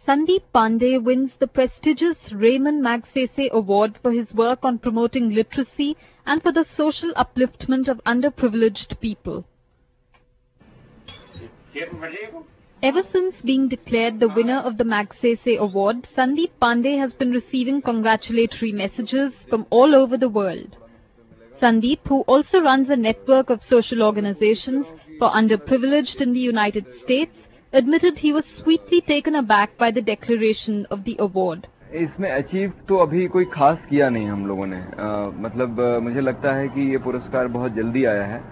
Sandeep Pandey wins the prestigious Raymond Magsaysay Award for his work on promoting literacy and for the social upliftment of underprivileged people. Ever since being declared the winner of the Magsaysay Award, Sandeep Pandey has been receiving congratulatory messages from all over the world. Sandeep, who also runs a network of social organizations for underprivileged in the United States, admitted he was sweetly taken aback by the declaration of the award. इसमें achieve तो अभी कोई खास किया नहीं हम लोगों ने, मुझे लगता है कि ये पुरस्कार बहुत जल्दी आया है।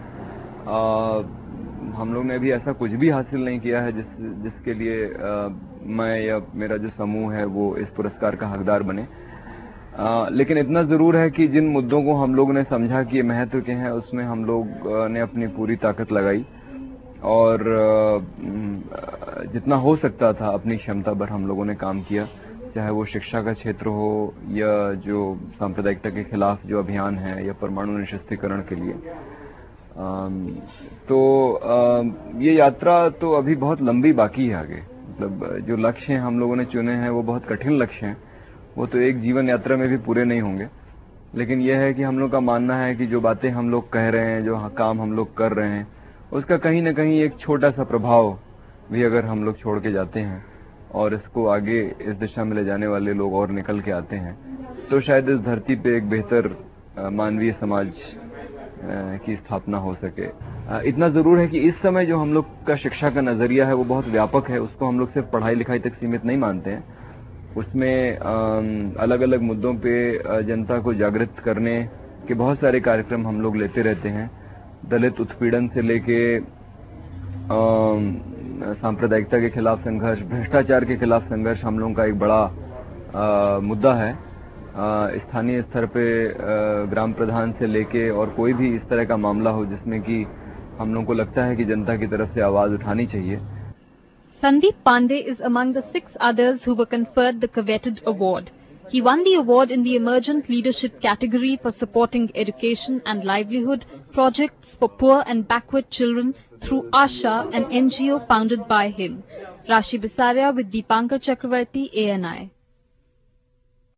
हम लोग ने अभी ऐसा कुछ भी हासिल नहीं किया है जिसके लिए मैं या मेरा जो समूह है वो इस पुरस्कार का हकदार बने। लेकिन इतना जरूर है कि जिन मुद्दों को हम लोग ने समझा कि ये महत्व के हैं, उसमें हम लोग ने अपनी पूरी ताकत लगाई और जितना हो सकता था अपनी क्षमता पर हम लोगों ने काम किया, चाहे वो शिक्षा का क्षेत्र हो या जो सांप्रदायिकता के खिलाफ जो अभियान है या परमाणु निरस्त्रीकरण के लिए। ये यात्रा तो अभी बहुत लंबी बाकी है आगे। मतलब जो लक्ष्य हम लोगों ने चुने हैं वो बहुत कठिन लक्ष्य हैं, वो तो एक जीवन यात्रा में भी पूरे नहीं होंगे। लेकिन यह है कि हम लोग का मानना है कि जो बातें हम लोग कह रहे हैं, जो काम हम लोग कर रहे हैं, उसका कहीं न कहीं एक छोटा सा प्रभाव भी अगर हम लोग छोड़ के जाते हैं और इसको आगे इस दिशा में ले जाने वाले लोग और निकल के आते हैं, तो शायद इस धरती पे एक बेहतर मानवीय समाज की स्थापना हो सके। इतना जरूर है कि इस समय जो हम लोग का शिक्षा का नजरिया है वो बहुत व्यापक है। उसको हम लोग सिर्फ पढ़ाई लिखाई तक सीमित नहीं मानते हैं। उसमें अलग अलग मुद्दों पे जनता को जागृत करने के बहुत सारे कार्यक्रम हम लोग लेते रहते हैं। दलित उत्पीड़न से लेके सांप्रदायिकता के खिलाफ संघर्ष, भ्रष्टाचार के खिलाफ संघर्ष हम लोगों का एक बड़ा मुद्दा है। स्थानीय स्तर पे ग्राम प्रधान से लेके और कोई भी इस तरह का मामला हो जिसमें कि हम लोगों को लगता है कि जनता की तरफ से आवाज उठानी चाहिए। Sandeep Pandey is among the 6 others who were conferred the coveted award. He won the award in the Emergent Leadership category for supporting education and livelihood projects for poor and backward children through Asha, an NGO founded by him. Rashi Bisaria with Deepankar Chakravarti, ANI.